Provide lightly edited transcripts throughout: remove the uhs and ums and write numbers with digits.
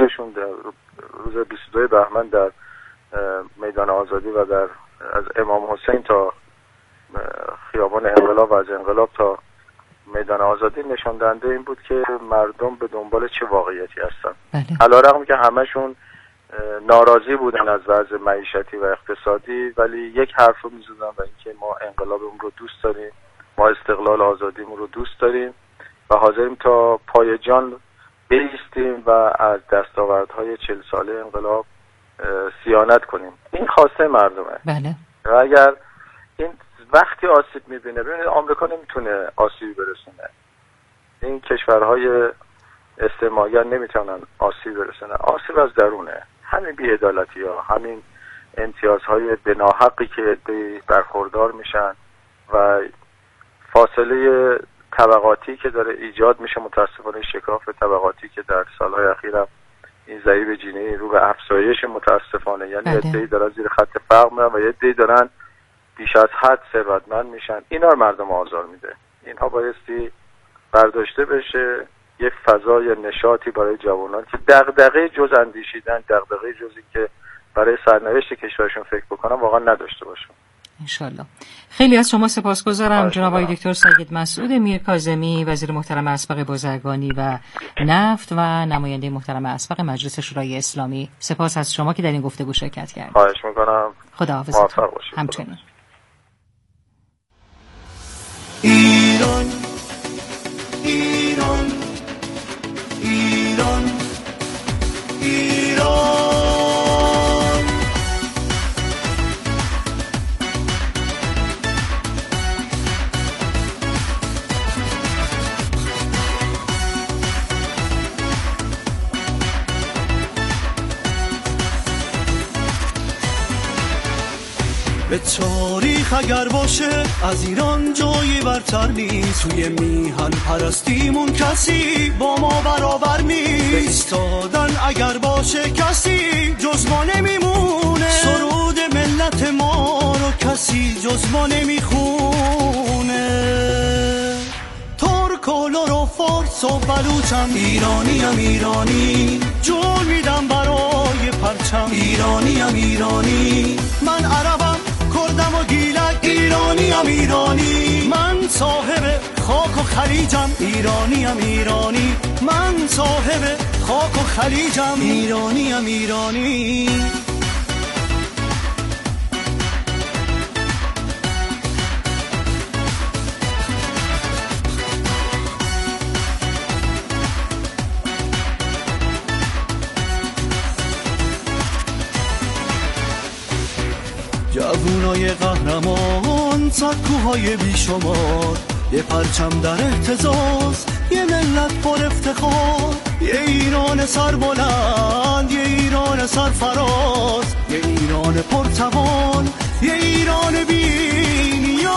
حضورشون در روز 22 بهمن در میدان آزادی و از امام حسین تا خیابان انقلاب و از انقلاب تا میدان آزادی نشان دهنده این بود که مردم به دنبال چه واقعیتی هستن. علیرغم که همشون ناراضی بودن از وضع معیشتی و اقتصادی، ولی یک حرف رو می‌زدن و اینکه ما انقلابمون رو دوست داریم، ما استقلال آزادیمون رو دوست داریم و حاضریم تا پای جان بایستیم و از دستاوردهای 40 ساله انقلاب صیانت کنیم. این خواسته مردمه. بله. و اگر این وقتی آسیب می‌بینه، ببینید آمریکا نمیتونه آسیبی برسونه، این کشورهای استعمارگر نمیتونن آسیب برسونه، آسیب از درونه. همین بی‌عدالتی‌ها، همین امتیازهای بناحقی که عده‌ای برخوردار میشن و فاصله طبقاتی که داره ایجاد میشه، متاسفانه شکاف طبقاتی که در سالهای اخیر این ضریب جینی رو به افزایش متاسفانه، یعنی عده‌ای دارن زیر خط فقر میرن و عده‌ای دارن بیش از حد ثروتمند میشن. اینا مردم آزار میده. اینها بایستی برداشته بشه، یک فضای نشاطی برای جوانان که دغدغه جز اندیشیدن، دغدغه جزی که برای سرنوشت کشورشون فکر بکنن واقعا نداشته باشن. انشالله. خیلی از شما سپاسگزارم جناب آقای دکتر سید مسعود میرکاظمی، وزیر محترم اسبق بازرگانی و نفت و نماینده محترم اسبق مجلس شورای اسلامی. سپاس از شما که در این گفتگو شرکت کردید. خواهش می‌کنم. خداحافظ. موفق باشید. همچنین. ایران ایران ایران ایران به تاریخ اگر باشه از ایران جایی برتر نیست، توی میهن پرستیمون کسی با ما برابر نیست، به ایستادن اگر باشه کسی جز ما نمیمونه، سرود ملت ما رو کسی جز ما نمیخونه، ترک و لور و فارس و بلوچم ایرانیم ایرانی، جون میدم برای پرچم ایرانیم ایرانی، من عربم کردم و گیلک ایرانیم ایرانی، من صاحب خاک و خلیجم ایرانیم ایرانی، من صاحب خاک و خلیجم ایرانیم ایرانی. جوونای قهرمان، سکوهای بیشمار، یه پرچم در اهتزاز، یه ملت پر افتخار، یه ایران سربلند، یه ایران سرفراز، یه ایران پرتوان، یه ایران بی نیاز،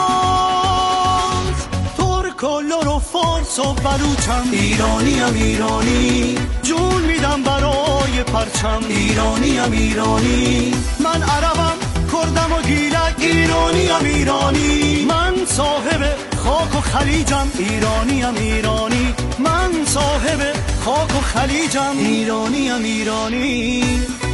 ترک و لور و فارس و بلوچم ایرانیم ایرانی، جون میدم برای پرچم ایرانیم ایرانی، من عربم کردم و گیلک ایرانیم ایرانی، من صاحب خاک و خلیجم ایرانیم ایرانی، من صاحب خاک و خلیجم ایرانیم ایرانی.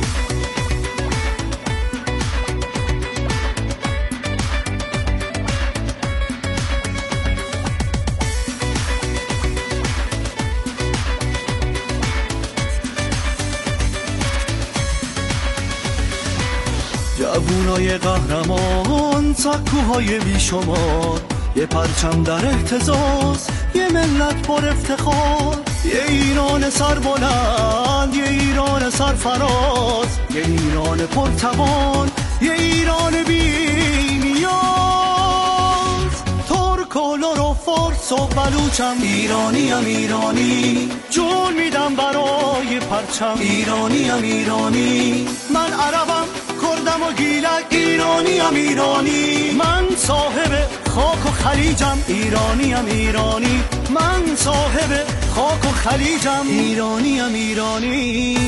جوونای قهرمان، سکوهای بیشمار، یه پرچم در اهتزاز، یه ملت پر افتخار، یه ایران سربلند، یه ایران سرفراز، یه ایران پرتوان، یه ایران بی نیاز، ترک و لور و فارس و بلوچم ایرانیم ایرانی، جون میدم برای پرچم ایرانیم ایرانی، من عربم کردم و گیلک ایرانیم ایرانی، من صاحب خاک و خلیجم ایرانیم ایرانی، من صاحب خاک و خلیجم ایرانیم ایرانی.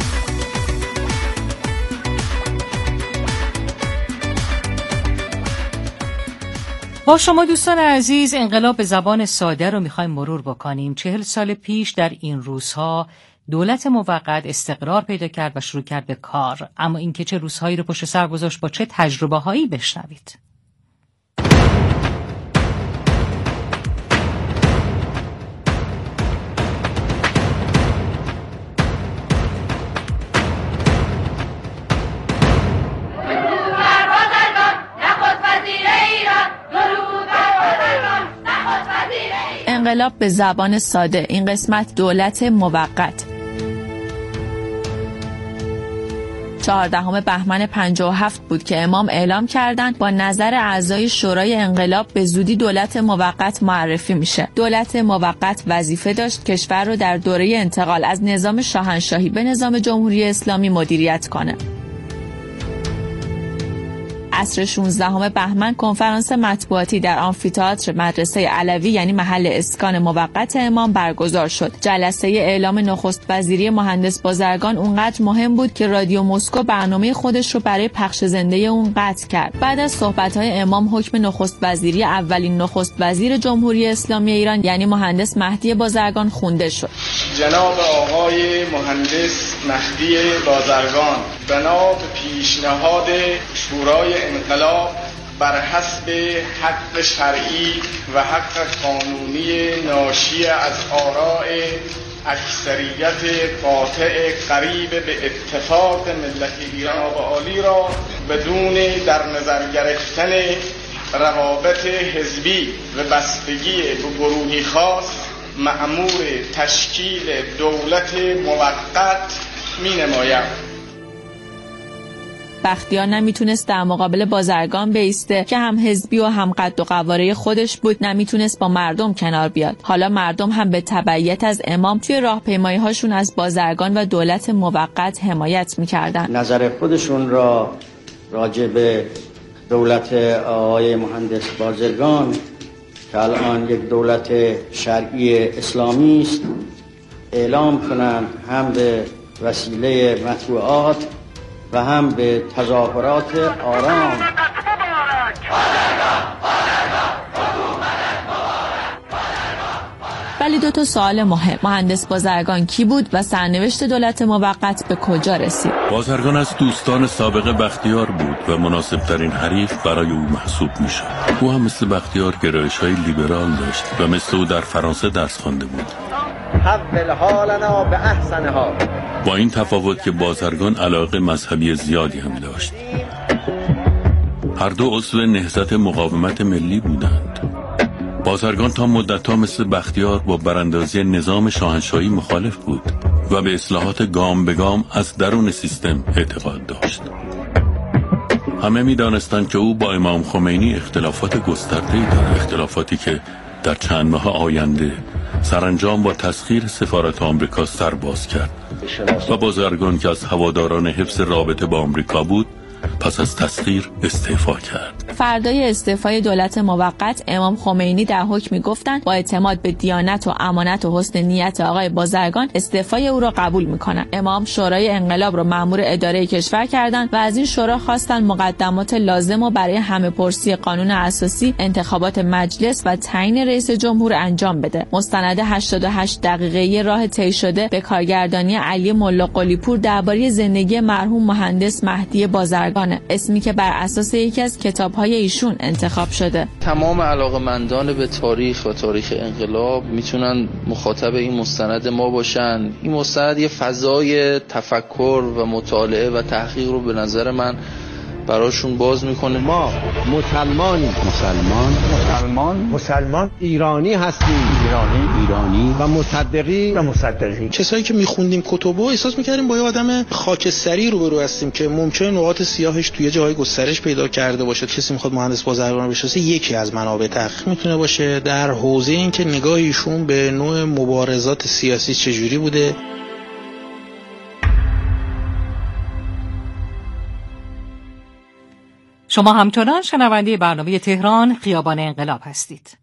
با شما دوستان عزیز انقلاب به زبان ساده رو میخوایم مرور بکنیم. 40 سال پیش در این روزها دولت موقت استقرار پیدا کرد و شروع کرد به کار. اما اینکه چه روزهایی رو پشت سر گذاشت، با چه تجربه‌هایی، بشنوید. انقلاب به زبان ساده، این قسمت دولت موقت. 14 بهمن 57 بود که امام اعلام کردند با نظر اعضای شورای انقلاب به زودی دولت موقت معرفی میشه. دولت موقت وظیفه داشت کشور رو در دوره انتقال از نظام شاهنشاهی به نظام جمهوری اسلامی مدیریت کنه. عصر 16 بهمن کنفرانس مطبوعاتی در آمفی‌تئاتر مدرسه علوی یعنی محل اسکان موقت امام برگزار شد. جلسه اعلام نخست وزیری مهندس بازرگان اونقدر مهم بود که رادیو مسکو برنامه خودش رو برای پخش زنده اون قطع کرد. بعد از صحبت‌های امام حکم نخست وزیری اولین نخست وزیر جمهوری اسلامی ایران یعنی مهندس مهدی بازرگان خونده شد. جناب آقای مهندس مهدی بازرگان بنا به پیشنهاد شورای انقلاب بر حسب حق شرعی و حق قانونی ناشی از آراء اکثریت قاطع قریب به اتفاق ملت ایران و عالی را بدون در نظر گرفتن روابط حزبی و بستگی به گروهی خاص مأمور تشکیل دولت موقت می‌نمایم. بختیار نمیتونست در مقابل بازرگان بایسته که هم حزبی و هم قد و قواره خودش بود، نمیتونست با مردم کنار بیاد. حالا مردم هم به تبعیت از امام توی راهپیمایی هاشون از بازرگان و دولت موقت حمایت میکردن. نظر خودشون را راجع به دولت آقای مهندس بازرگان که الان یک دولت شرعی اسلامی است اعلام کنند، هم به وسیله مطبوعات و هم به تظاهرات آرام. ولی 2 سوال مهم: مهندس بازرگان کی بود و سرنوشت دولت موقت به کجا رسید؟ بازرگان از دوستان سابق بختیار بود و مناسبترین حریف برای او محسوب میشد. او هم مثل بختیار گرایش‌های لیبرال داشت و مثل او در فرانسه درس خوانده بود. حول حالنا به احسن حال. با این تفاوت که بازرگان علاقه مذهبی زیادی هم داشت. هر دو عضو نهضت مقاومت ملی بودند. بازرگان تا مدت‌ها مثل بختیار با براندازی نظام شاهنشاهی مخالف بود و به اصلاحات گام به گام از درون سیستم اعتقاد داشت. همه می‌دانستند که او با امام خمینی اختلافات گسترده‌ای دارد، اختلافاتی که در چند ماه آینده سرانجام با تسخیر سفارت آمریکا سر باز کرد و بازرگان که از هواداران حفظ رابطه با آمریکا بود پس از تسخیر استعفا کرد. فردای استعفای دولت موقت امام خمینی در حکمی گفتند با اعتماد به دیانت و امانت و حسن نیت آقای بازرگان استعفای او را قبول میکنند. امام شورای انقلاب را مأمور اداره کشور کردند و از این شورا خواستند مقدمات لازم و برای همه پرسی قانون اساسی، انتخابات مجلس و تعیین رئیس جمهور انجام بده. مستند 88 دقیقه‌ای راه طی شده به کارگردانی علی ملا قلی‌پور درباره زندگی مرحوم مهندس مهدی بازرگان، اسمی که بر اساس یکی از کتاب‌های ایشون انتخاب شده. تمام علاقه‌مندان به تاریخ و تاریخ انقلاب میتونن مخاطب این مستند ما باشن. این مستند یه فضای تفکر و مطالعه و تحقیق رو به نظر من براشون باز میکنه. ما مسلمان ایرانی هستیم، ایرانی و مصدقی. کسایی که میخوندیم کتبو احساس میکردیم با یه آدم خاکستری روبرو هستیم که ممکنه نقاط سیاهش توی جاهای گسترش پیدا کرده باشه. کسی میخواد مهندس بازرگان رو بشناسه، یکی از منابع تحقیق میتونه باشه در حوزه این که نگاه ایشون به نوع مبارزات سیاسی چجوری بوده. شما همچنان شنونده برنامه تهران خیابان انقلاب هستید.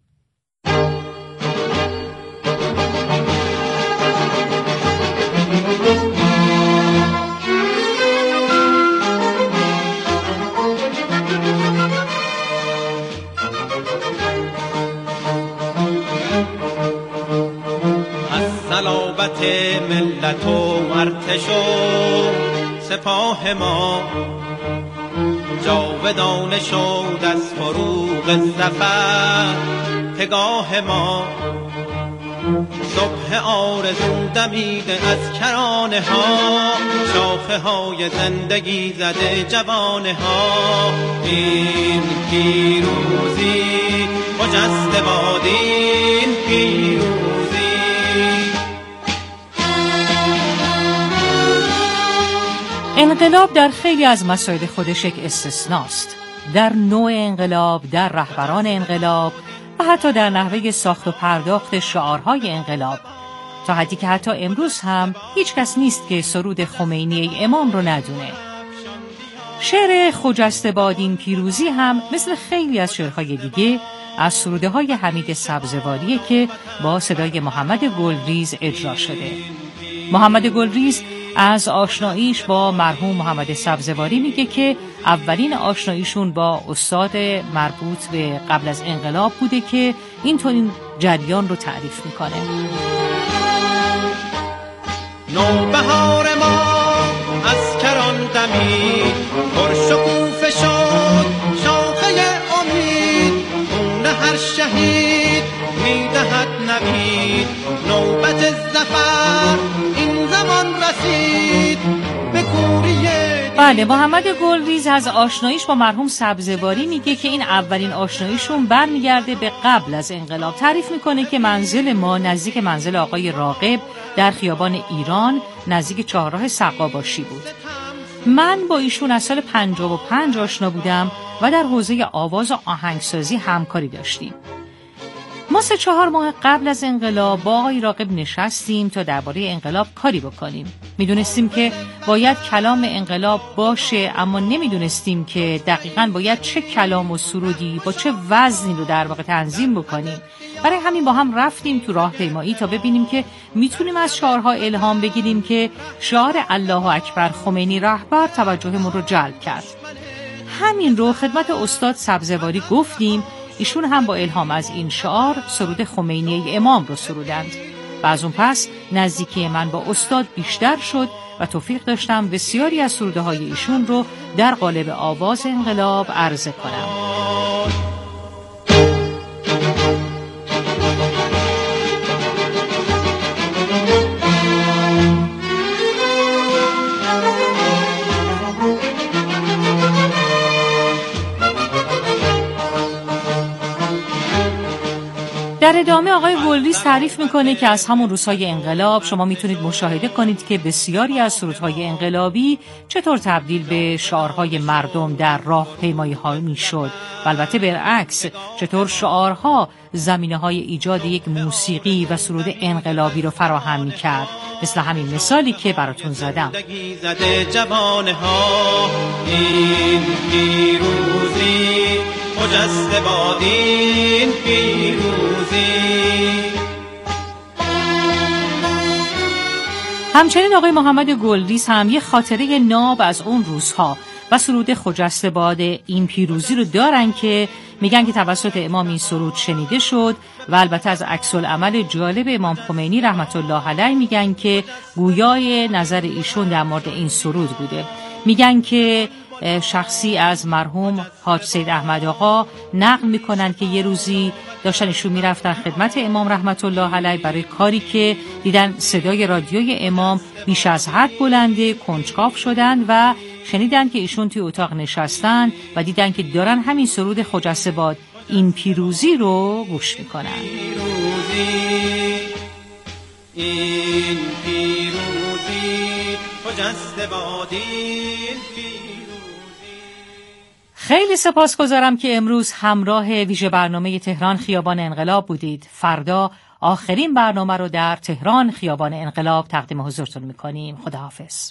از صلابت ملت دولت و ارتش و سپاه ما جاودانه شد از فروغ ظفر پگاه ما. صبح آرزو دمیده از کرانه ها، شاخه های زندگی زده جوانه ها. این پیروزی خجسته باد، این پیروزی. انقلاب در خیلی از مسائل خودش یک استثناست، در نوع انقلاب، در رهبران انقلاب و حتی در نحوه ساخت و پرداخت شعارهای انقلاب، تا حدی که حتی امروز هم هیچ کس نیست که سرود خمینی امام رو ندونه. شعر خجسته باد این پیروزی هم مثل خیلی از شعرهای دیگه از سروده های حمید سبزواریه که با صدای محمد گلریز اجرا شده. محمد گلریز از آشناییش با مرحوم محمد سبزواری میگه که اولین آشناییشون با استاد مربوط به قبل از انقلاب بوده که اینطور این جریان رو تعریف میکنه. نوبهار ما از کران دمید، پرشکوفه شد شاخه امید. خون هر شهید میدهد نوید، نوبت ظفر این زمان رسید به کوریه. بله، محمد گلریز از آشناییش با مرحوم سبزواری میگه که این اولین آشناییشون برمیگرده به قبل از انقلاب. تعریف میکنه که منزل ما نزدیک منزل آقای راغب در خیابان ایران نزدیک چهارراه سقاباشی بود. من با ایشون از سال 55 آشنا بودم و در حوزه آواز و آهنگسازی همکاری داشتیم. ما 3-4 ماه قبل از انقلاب با آقای راغب نشستیم تا درباره انقلاب کاری بکنیم. میدونستیم که باید کلام انقلاب باشه، اما نمیدونستیم که دقیقاً باید چه کلام و سرودی با چه وزنی رو در واقع تنظیم بکنیم. برای همین با هم رفتیم تو راهپیمایی تا ببینیم که میتونیم از شعارها الهام بگیریم که شعار الله اکبر خمینی رهبر توجهمون رو جلب کرد. همین رو خدمت استاد سبزواری گفتیم. ایشون هم با الهام از این شعار سرود خمینی امام رو سرودند و از اون پس نزدیکی من با استاد بیشتر شد و توفیق داشتم بسیاری از سروده های ایشون رو در قالب آواز انقلاب عرضه کنم. در ادامه آقای گلریز تعریف میکنه که از همون روزهای انقلاب شما میتونید مشاهده کنید که بسیاری از سرودهای انقلابی چطور تبدیل به شعارهای مردم در راهپیمایی‌ها میشد و البته برعکس چطور شعارها زمینه‌های ایجاد یک موسیقی و سرود انقلابی رو فراهم میکرد، مثل همین مثالی که براتون زدم. این پیروزی خجسته باد، این پیروزی. همچنین آقای محمد گلریز هم یه خاطره ناب از اون روزها و سرود خجسته باد این پیروزی رو دارن که میگن که توسط امام این سرود شنیده شد و البته از عکس العمل جالب امام خمینی رحمت الله علیه میگن که گویای نظر ایشون در مورد این سرود بوده. میگن که شخصی از مرحوم حاج سید احمد آقا نقل میکنن که یه روزی داشتن ایشون میرفتن خدمت امام رحمت الله علیه برای کاری که دیدن صدای رادیوی امام بیش از حد بلنده، کنجکاو شدن و شنیدن که ایشون توی اتاق نشستن و دیدن که دارن همین سرود خجسته باد این پیروزی رو گوش میکنن. این پیروزی خجسته باد، این پیروزی. خیلی سپاسگزارم که امروز همراه ویژه برنامه تهران خیابان انقلاب بودید. فردا آخرین برنامه رو در تهران خیابان انقلاب تقدیم حضورتون میکنیم. خداحافظ.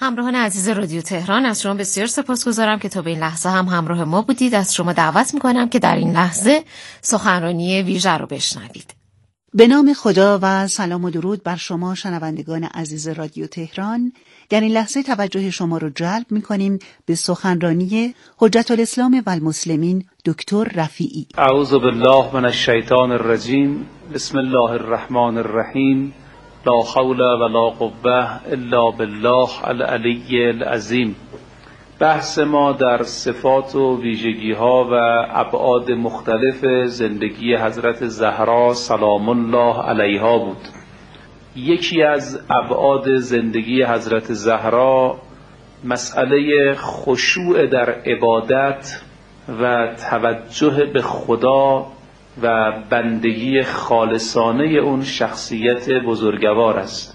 همراهان عزیز رادیو تهران، از شما بسیار سپاسگزارم که تا به این لحظه هم همراه ما بودید. از شما دعوت میکنم که در این لحظه سخنرانی ویژه رو بشنوید. به نام خدا و سلام و درود بر شما شنوندگان عزیز رادیو تهران. در این لحظه توجه شما رو جلب میکنیم به سخنرانی حجت الاسلام و المسلمین دکتر رفیعی. اعوذ بالله من الشیطان الرجیم. بسم الله الرحمن الرحیم. لا حول ولا قوة الا بالله العلی العظیم. بحث ما در صفات و ویژگی ها و ابعاد مختلف زندگی حضرت زهرا سلام الله علیها بود. یکی از ابعاد زندگی حضرت زهرا مسئله خشوع در عبادت و توجه به خدا و بندگی خالصانه اون شخصیت بزرگوار است.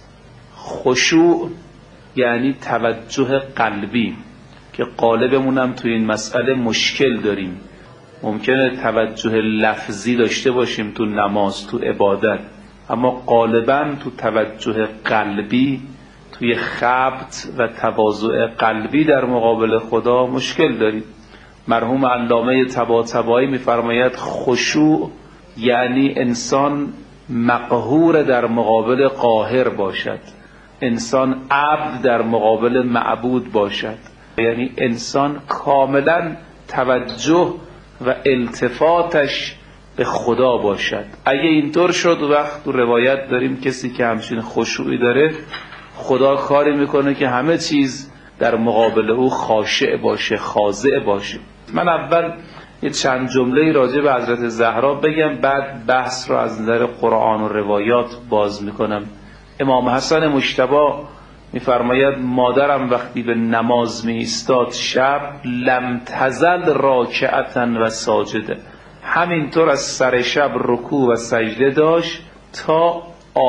خشوع یعنی توجه قلبی که غالبمونم تو این مسئله مشکل داریم. ممکنه توجه لفظی داشته باشیم تو نماز، تو عبادت، اما غالبا تو توجه قلبی، توی خبط و تواضع قلبی در مقابل خدا مشکل داریم. مرحوم علامه طباطبایی می‌فرماید خشوع یعنی انسان مقهور در مقابل قاهر باشد، انسان عبد در مقابل معبود باشد، یعنی انسان کاملا توجه و التفاتش به خدا باشد. اگه اینطور شد وقت تو روایت داریم کسی که همچین خشوعی داره خدا کاری میکنه که همه چیز در مقابل او خاشع باشه، خاضع باشه. من اول یه چند جمله راجع به حضرت زهرا بگم، بعد بحث رو از نظر قرآن و روایات باز میکنم. امام حسن مجتبی میفرماید مادرم وقتی به نماز می ایستاد شب لم تزل راکعتا و ساجده، همینطور از سر شب رکوع و سجده داشت تا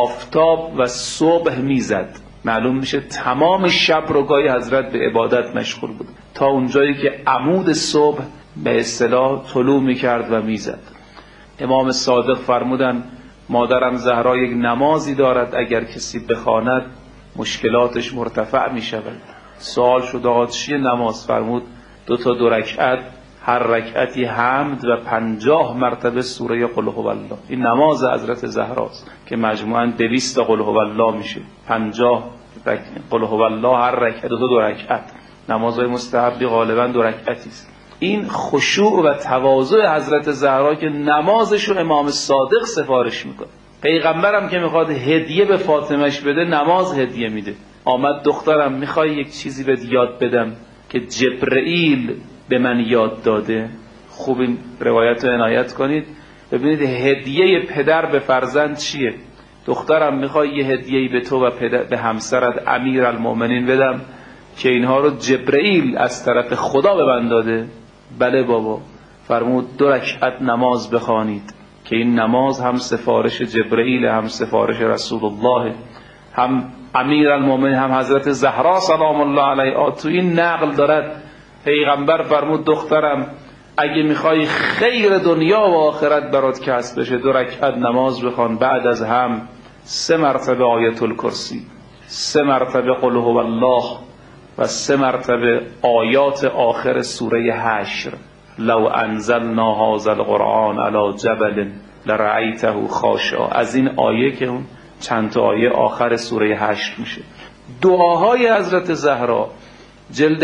آفتاب و صبح میزد. معلوم میشه تمام شب رو گاهی حضرت به عبادت مشغول بود تا اونجایی که عمود صبح به اصطلاح طلوع میکرد و میزد. امام صادق فرمودن مادرم زهرا یک نمازی دارد اگر کسی بخواند مشکلاتش مرتفع میشود. سوال شد آقا چیه نماز؟ فرمود 2 رکعت، هر رکعتی حمد و 50 مرتبه سوره قل هو الله. این نماز حضرت زهراست که مجموعاً 200 قل هو الله میشه. 50 قل هو الله هر رکعت 2 رکعت. نمازهای مستحبی غالباً 2 رکعتی است. این خشوع و تواضع حضرت زهرا که نمازشو امام صادق سفارش میکنه. پیغمبرم که میخواد هدیه به فاطمهش بده نماز هدیه میده. آمد دخترم میخوای یک چیزی بهت یاد بدم که جبرئیل به من یاد داده؟ خوب این روایت رو عنایت کنید ببینید هدیه پدر به فرزند چیه. دخترم میخوای یه هدیه‌ای به تو و به همسرت امیرالمومنین بدم که اینها رو جبرئیل از طرف خدا به من داده؟ بله بابا. فرمود 2 رکعت نماز بخوانید که این نماز هم سفارش جبرئیل، هم سفارش رسول الله، هم امیرالمومنین، هم حضرت زهرا سلام الله علیها. تو این نقل دارد پیغمبر فرمود دخترم اگه میخوای خیر دنیا و آخرت برات کسب بشه 2 رکعت نماز بخوان، بعد از هم 3 مرتبه آیت الکرسی، 3 مرتبه قل هو الله و 3 مرتبه آیات آخر سوره حشر. لو انزلنا هذا القرآن على جبل لرأيته خاشعا. از این آیه که اون چند تا آیه آخر سوره حشر میشه. دعاهای حضرت زهرا جلد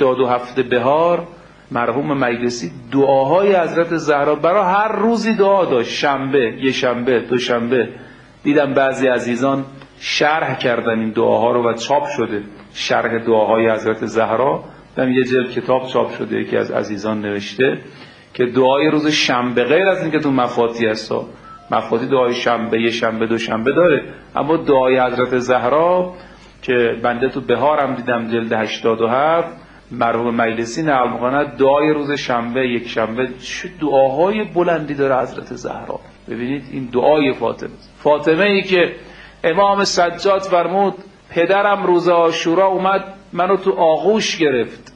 87 بهار، مرحوم مجلسی دعاهای حضرت زهرا برای هر روزی دعا داشت. شنبه، یه شنبه، 2 شنبه. دیدم بعضی عزیزان شرح کردن این دعاها رو و چاپ شده شرح دعاهای حضرت زهرا. من یه جلد کتاب چاپ شده یکی از عزیزان نوشته که دعای روز شنبه غیر از این که تو مفاتی هست، مفاتی دعای شنبه، یه شنبه، 2 شنبه داره، اما دعای حضرت زهرا که بنده تو بهارم دیدم جلد 87 مرحوم مجلسی نقل می‌کنه دعای روز شنبه، یک شنبه. چه دعاهای بلندی داره حضرت زهرا. ببینید این دعای فاطمه ای که امام سجاد فرمود پدرم روز عاشورا اومد منو تو آغوش گرفت،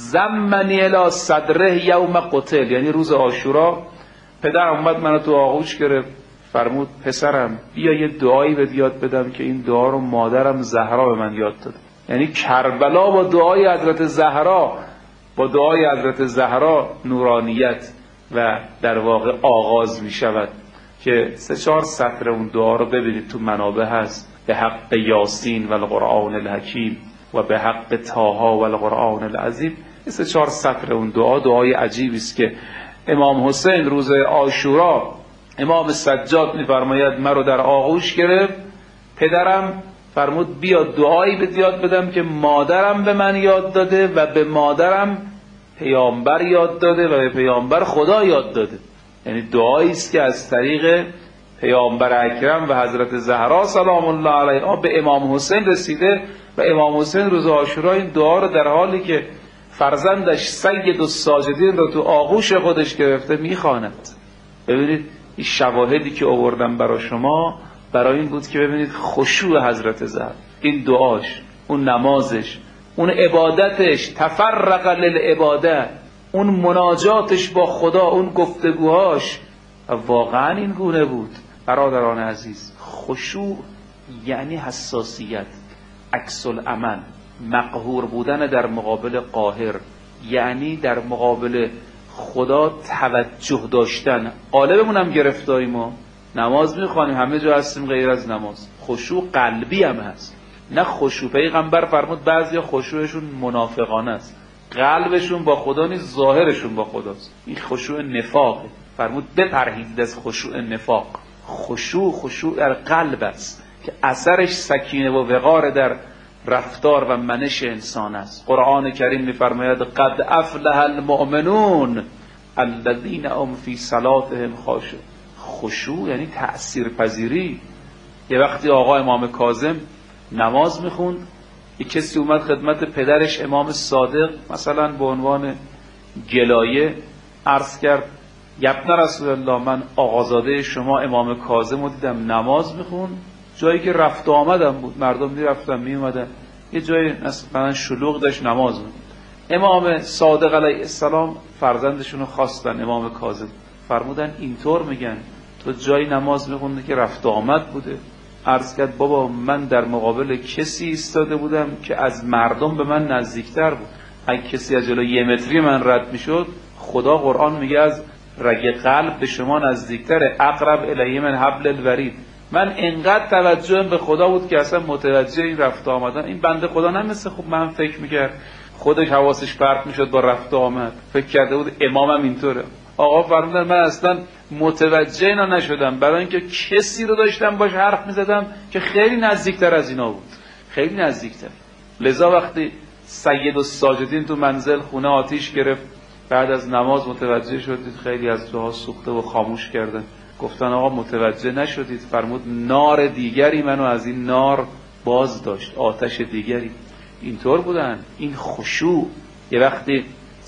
زمنی الی صدره یوم قتل، یعنی روز عاشورا پدرم اومد منو تو آغوش گرفت، فرمود پسرم بیا یه دعایی بهت یاد بدم که این دعا رو مادرم زهرا به من یاد داد. یعنی کربلا با دعای حضرت زهرا، با دعای حضرت زهرا نورانیت و در واقع آغاز می شود که 3-4 سطر اون دعا رو ببینید تو منابع هست. به حق یاسین و القرآن الحکیم و به حق طه و القرآن العظیم. 3-4 سطر اون دعای عجیبی است که امام حسین روز عاشورا امام سجاد می‌فرماید من رو در آغوش گرفت، پدرم فرمود بیا دعایی به یاد بدم که مادرم به من یاد داده و به مادرم پیامبر یاد داده و به پیامبر خدا یاد داده. یعنی دعایی است که از طریق پیامبر اکرم و حضرت زهرا سلام الله علیها به امام حسین رسیده و امام حسین روز عاشورا این دعا رو در حالی که فرزندش سید الساجدین رو تو آغوش خودش گرفته میخواند. ببینید این شواهدی که آوردم برای شما برای این بود که ببینید خشوع حضرت زهرا، این دعاش، اون نمازش، اون عبادتش، تفرق للعباده، اون مناجاتش با خدا، اون گفتگوهاش واقعا این گونه بود. برادران عزیز، خشوع یعنی حساسیت، عکس العمل، مقهور بودن در مقابل قاهر، یعنی در مقابل خدا توجه داشتن. قالبمون هم گرفتاری، ما نماز میخوانیم همه جا هستیم غیر از نماز. خشوع قلبی هم هست، نه خشوع. پیغمبر فرمود بعضیا خشوعشون منافقانه است، قلبشون با خدا نیست، ظاهرشون با خداست. این خشوع نفاقه. فرمود بپرهیزید از خشوع نفاق. خشوع در قلب است که اثرش سکینه و وقار در رفتار و منش انسان است. قرآن کریم می‌فرماید قد افلح المؤمنون الذین هم فی صلاتهم خاشعون. خشوع یعنی تأثیرپذیری. یه وقتی آقا امام کاظم نماز میخوند، یه کسی اومد خدمت پدرش امام صادق مثلا به عنوان گلایه عرض کرد یبن رسول الله، من آقازاده شما امام کاظم رو دیدم نماز میخوند، جایی که رفت و آمدم بود، مردم میرفتن میومدن، یه جایی مثلا شلوغ داشت نماز میخوند. امام صادق علیه السلام فرزندشون رو خواستن امام کاظم، فرمودن اینطور میگن تو جایی نماز میخوندی که رفت و آمد بوده؟ عرض کرد بابا من در مقابل کسی ایستاده بودم که از مردم به من نزدیکتر بود. اگه کسی از جلوی 1 متری من رد میشد، خدا قرآن میگه از رگ قلب به شما نزدیکتره، اقرب الیه من حبل الورید. من انقدر توجهم به خدا بود که اصلا متوجه این رفت و آمدن این بنده خدا نمیشه. خب من فکر میکرد خودش حواسش پرت میشد با رفت و آمد، فکر کرده بود امامم اینطوره. آقا فرمودن من اصلا متوجه اینا نشدم، برای اینکه کسی رو داشتم باش حرف میزدم که خیلی نزدیکتر از اینا بود، خیلی نزدیکتر. لذا وقتی سید الساجدین تو منزل خونه آتیش گرفت، بعد از نماز متوجه شدید خیلی از جاها سوخته و خاموش کردن. گفتن آقا متوجه نشدید؟ فرمود نار دیگری منو از این نار باز داشت، آتش دیگری. اینطور بودن. این خشوع. یه وقتی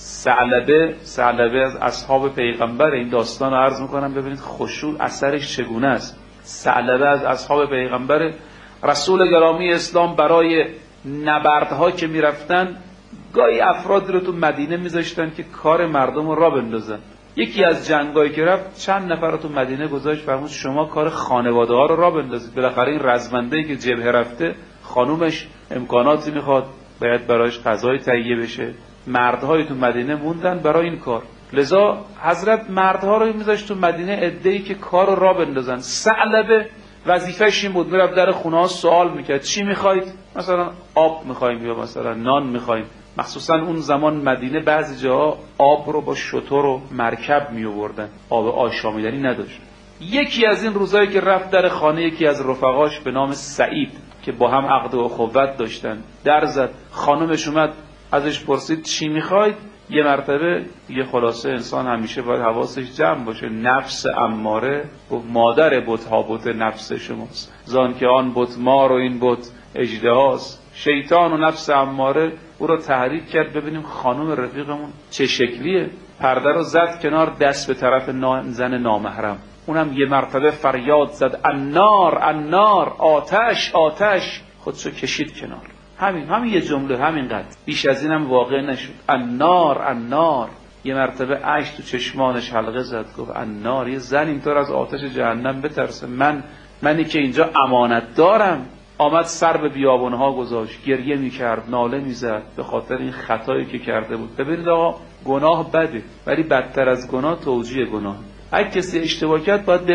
ثعلبه از اصحاب پیغمبر، این داستان رو عرض میکنم ببینید خشوع اثرش چگونه است. ثعلبه از اصحاب پیغمبر، رسول گرامی اسلام برای نبردها که میرفتن گاهی افراد رو تو مدینه میذاشتن که کار مردم رو را بندازن. یکی از جنگایی که رفت چند نفر رو تو مدینه گذاشت، فرمود شما کار خانواده ها رو را بندازید. بالاخره این رزمنده‌ای که جبهه رفته خانومش امکاناتی میخواد، باید برایش غذای تهیه بشه. مردهای تو مدینه موندن برای این کار، لذا حضرت مردها رو میذاشت تو مدینه عده‌ای که کار رو را بندازن. ثعلبه وظیفه‌ش این بود میرفت در خونه‌ها سوال میکرد چی میخواید؟ مثلا آب میخوایم یا مثلا نان میخوایم. مخصوصا اون زمان مدینه بعضی جاها آب رو با شتر و مرکب می آوردن، آب آشامیدنی نداشت. یکی از این روزایی که رفت در خانه یکی از رفقاش به نام سعید که با هم عقد و اخوت داشتن، در زد. خانمش اومد ازش پرسید چی میخواید؟ یه مرتبه یه خلاصه انسان همیشه باید حواسش جمع باشه. نفس اماره و مادر بت‌ها بت نفس شماست، زان که آن بت مار و این بت اژدهاست. شیطان و نفس اماره او رو تحریک کرد. ببینیم خانم رفیقمون چه شکلیه. پرده رو زد کنار، دست به طرف زن نامحرم. اونم یه مرتبه فریاد زد النار النار، آتش آتش، خودشو کشید کنار. همین یه جمله، همینقدر، بیش از اینم واقع نشد. النار النار. یه مرتبه اشک تو چشمانش حلقه زد، گفت النار. یه زن اینطور از آتش جهنم بترسه؟ منی که اینجا امانت دارم، آمد سر به بیابانها گذاشت، گریه میکرد، ناله میزد به خاطر این خطایی که کرده بود. ببینید آقا، گناه بده، ولی بدتر از گناه توجیه گناه. هر کسی اشتباه کرد باید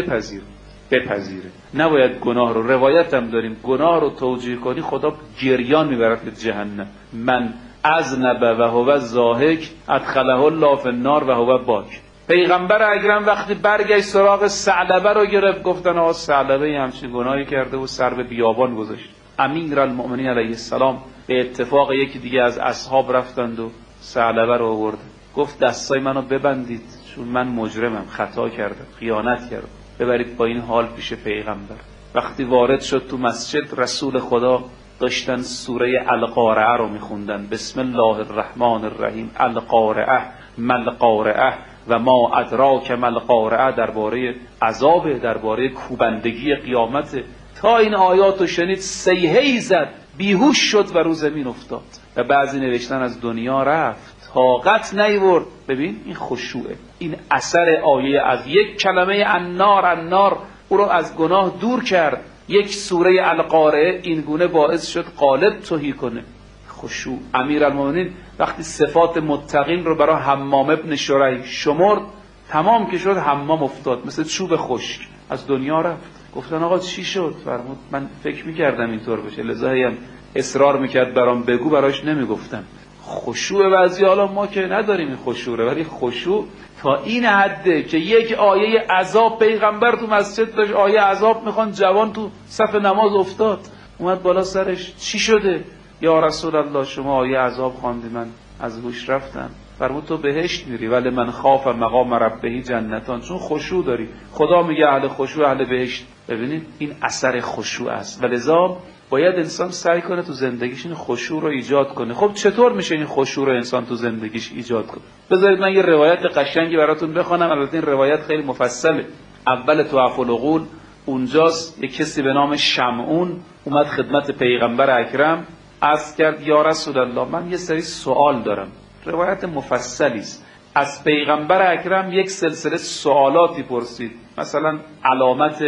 بپذیره، نباید گناه رو، روایت هم داریم، گناه رو توجیه کنی خدا گریان میبرد به جهنم. من اذنب و هو ضاحک ادخله الله فی النار و هو باک. پیغمبر اکرم وقتی برگشت سراغ ثعلبه رو گرفت، گفتن آقا ثعلبه همچین گناهی کرده و سر به بیابان گذاشت. امیرالمؤمنین علیه السلام به اتفاق یکی دیگه از اصحاب رفتند و ثعلبه رو آورد، گفت دستای منو ببندید چون من مجرمم، خطا کردم، خیانت کردم، ببرید با این حال پیش پیغمبر. وقتی وارد شد تو مسجد، رسول خدا داشتن سوره القارعه رو میخوندن. بسم الله الرحمن الرحیم. القارعه ملقارعه و ما ادراک ملقارعه، درباره عذاب، درباره کوبندگی قیامت. تا این آیات رو شنید صیحه‌ای زد، بیهوش شد و رو زمین افتاد. و بعضی نوشتن از دنیا رفت، طاقت نیورد. ببین این خشوعه، این اثر آیه از یک کلمه النار او رو از گناه دور کرد. یک سوره القارعه این گونه باعث شد قالب تهی کنه. خشوع. امیرالمومنین وقتی صفات متقین رو برای حمام ابن شریح شمرد، تمام که شد حمام افتاد مثل چوب خشک، از دنیا رفت. گفتن آقا چی شد؟ فرمود من فکر میکردم اینطور بشه، لذا هم اصرار میکرد برام بگو، براش نمیگفتم. خشوع بعضی حالا ما که نداریم این خشوع، ولی خشوع تا این حده که یک آیه عذاب، پیغمبر تو مسجد داشت آیه عذاب میخوان، جوان تو صف نماز افتاد، اومد بالا سرش چی شده؟ یا رسول الله شما آیه عذاب خواندی من از هوش رفتم. فرمود تو بهشت میری، ولی من خاف مقام ربه جنتان، چون خشوع داری. خدا میگه اهل خشوع اهل بهشت. ببینید این اثر خشوع است، ولذا باید انسان سعی کنه تو زندگیش این خشوع رو ایجاد کنه. خب چطور میشه این خشوع رو انسان تو زندگیش ایجاد کنه؟ بذارید من یه روایت قشنگی براتون بخونم. البته این روایت خیلی مفصله. اول توافل العقول اونجاست، یک کسی به نام شمعون اومد خدمت پیغمبر اکرم، عرض کرد یا رسول الله من یه سری سوال دارم. روایت مفصلی است. از پیغمبر اکرم یک سلسله سوالاتی پرسید، مثلا علامت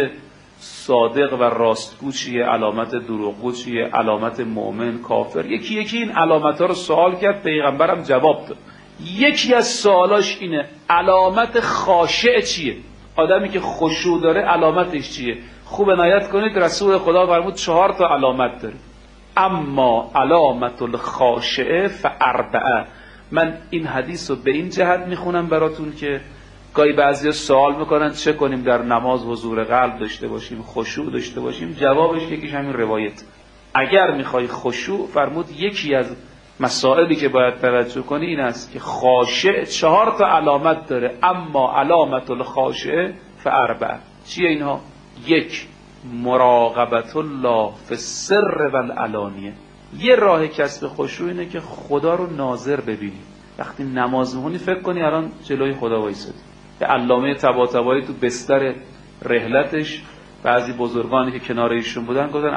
صادق و راستگو چیه، علامت دروغگو چیه، علامت مؤمن کافر، یکی یکی این علامت‌ها رو سوال کرد. پیغمبرم جواب داد. یکی از سوالاش اینه علامت خاشع چیه؟ آدمی که خشوع داره علامتش چیه؟ خوب عنایت کنید رسول خدا فرمود 4 تا علامت داره. اما علامت الخاشعه فاربعه. من این حدیث رو به این جهت میخونم براتون که گاهی بعضیا سوال میکنن چه کنیم در نماز حضور قلب داشته باشیم، خشوع داشته باشیم. جوابش یکیش همین روایت. اگر میخوای خشوع، فرمود یکی از مسائلی که باید توجه کنی این است که خاشع 4 تا علامت داره. اما علامت الخاشعه فاربعه. چیه اینها؟ 1 مراقبت الله فی السر و العلانیه. یه راه کسب خشوع اینه که خدا رو ناظر ببینی. وقتی نماز میخونی فکر کنی الان جلوی خدا وایسادی. که علامه طباطبایی تو بستر رحلتش بعضی بزرگانی که کنار ایشون بودن گفتن